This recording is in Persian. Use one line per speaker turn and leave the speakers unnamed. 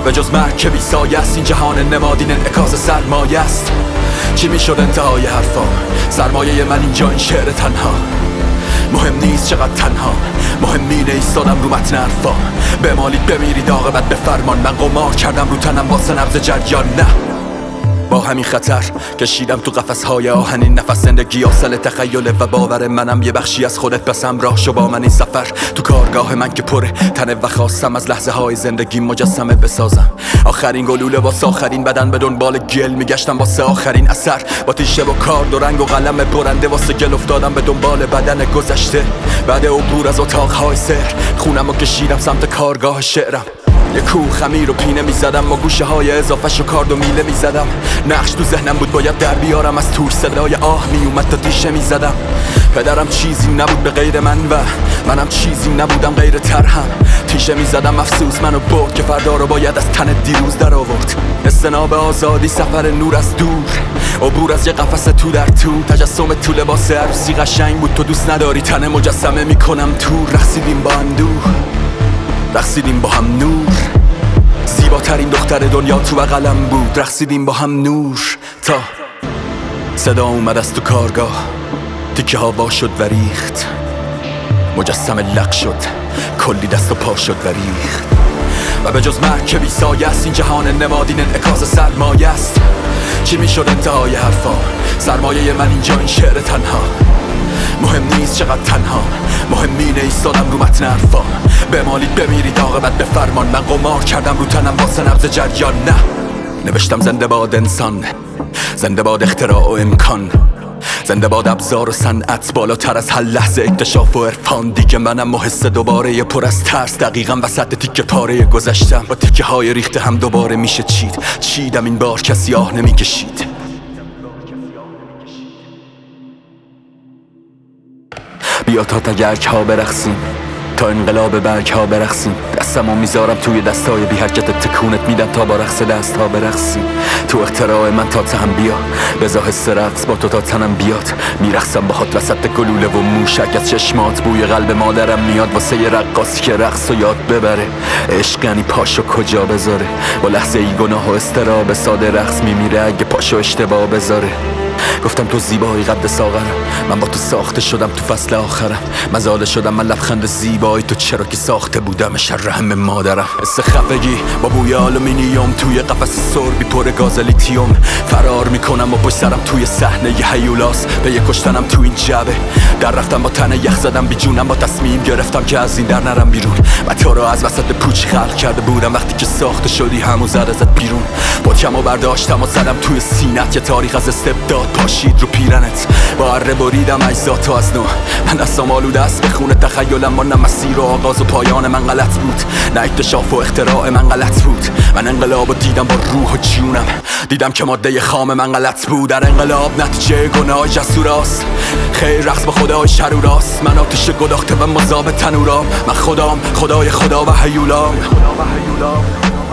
به جز مرگ که بی سایه است. این جهان نمادین انعکاس سرمایه است. چی میشد انتهای حرفا؟ سرمایه من اینجا این شعر تنها. مهم نیست چقدر تنها، مهم مینه ایستادم رو متن حرفا. بمالید بمیرید عاقبت به فرمان. من قمار کردم رو تنم واسه نبض جریان. نه با همین خطر کشیدم تو قفس‌های آهنین. نفس زندگی حاصل تخیله و باور منم. یه بخشی از خودت پس همراه شو با من این سفر. تو کارگاه من که پره تنه و خواستم از لحظه های زندگی مجسمه بسازم. آخرین گلوله واسه آخرین بدن به دنبال گل میگشتم واسه آخرین اثر. با تیشه و کارد و رنگ و قلم برنده واسه گل افتادم به دنبال بدن گذشته. بعد عبور از اتاقهای سر خونم و کشیدم سمت کارگاه شعرم. یه کوه خمیر و پینه میزدم و گوشه های اضافه‌شو کارد و میله میزدم. نقش تو ذهنم بود باید در بیارم. از توش صدای آه میومد تا تیشه میزدم. پدرم چیزی نبود به غیر من و منم چیزی نبودم غیر ترهم. تیشه میزدم افسوس منو برد که فردا رو باید از تن دیروز در آورد. استناب آزادی سفر نور از دور، عبور از یه قفس تو در تو. تجسم تو لباس عروسی قشنگ بود. تو دوست نداری تن مجسمه میکنم تو. رقصیدیم با اندوه، رقصیدیم با هم نور. زیباترین دختر دنیا تو بغلم بود. رقصیدیم با هم نور تا صدا اومد از تو کارگاه. تیکه ها وا شد و ریخت. مجسمه لق شد، کلی دست و پا شد و ریخت. و به جز مرگ که بی سایه است. این جهان نمادین انعکاس سرمایه است. چی میشد انتهای حرفا؟ سرمایه من اینجا این شعر تنها. مهم نیست چقدر تنها، مهم مینه ایستادم رو متن حرفا. بمالید بمیرید عاقبت به فرمان. من قمار کردم رو تنم واسه نبض جریان. نه نوشتم زنده باد انسان، زنده باد اختراع و امکان، زنده باد ابزار و صنعت بالاتر از هر لحظه اکتشاف و عرفان. دیگه منم و حس دوباره پر از ترس. دقیقا وسط تیکه پاره گذشتم. با تیکه های ریخته هم دوباره میشه چیدم این بار کسی آه نمیکشید. بیا تا تگرگ ها برقصیم، تا انقلاب برگ ها برقصیم. دستمو میذارم توی دستای بی حرکت تکونت میدم تا با رقص دست ها برقصیم. تو اختراع من تا تهم بیا، بزا حس رقص با تو تا تنم بیاد. میرقصم باهات وسط گلوله و موشک از چشمات. بوی قلب مادرم میاد واسه یه رقاصی که رقص و یاد ببره. عشق یعنی پاشو کجا بذاره. با لحظه ای گناه و استراب ساده رقص میمیره اگه پاشو اشتباه بذاره. گفتم تو زیبایی قد ساغرم، من با تو ساخته شدم تو فصل آخرم. مزاله شدم من لبخند زیبایی تو چرا که ساخته بودم شر همه مادرم. حس خفگی با بوی آلومینیوم توی قفس سربی پر گاز لیتیوم. فرار میکنم و پشت سرم توی صحنه ی هیولاس. به یه کشتنم تو این جبه در رفتم با تن یخ زدم بی جونم. با تصمیم گرفتم که از این در نرم بیرون. و تو رو از وسط پوچ خلق کرده بودم. وقتی که ساخته شدی همون زد ازت بیرون. با کم و برداشتم و زدم توی سینت. یه تاریخ از استبداد پاشید رو پیرنت. با اره بریدم اجزاتو از نو. من دستم آلوده است به خون تخیلم. ما نه مسیر و آغاز و پایان من غلط بود، نه اکتشاف و اختراع من غلط بود. من انقلابو دیدم با روح و جونم. دیدم که ماده خام من غلط بود. در انقلاب نتیجه گناه جسوراست. خیر رقص با خدای شروراست. من آتش گداخته و مذاب تنورام. من خدام خدای خدا و هیولام.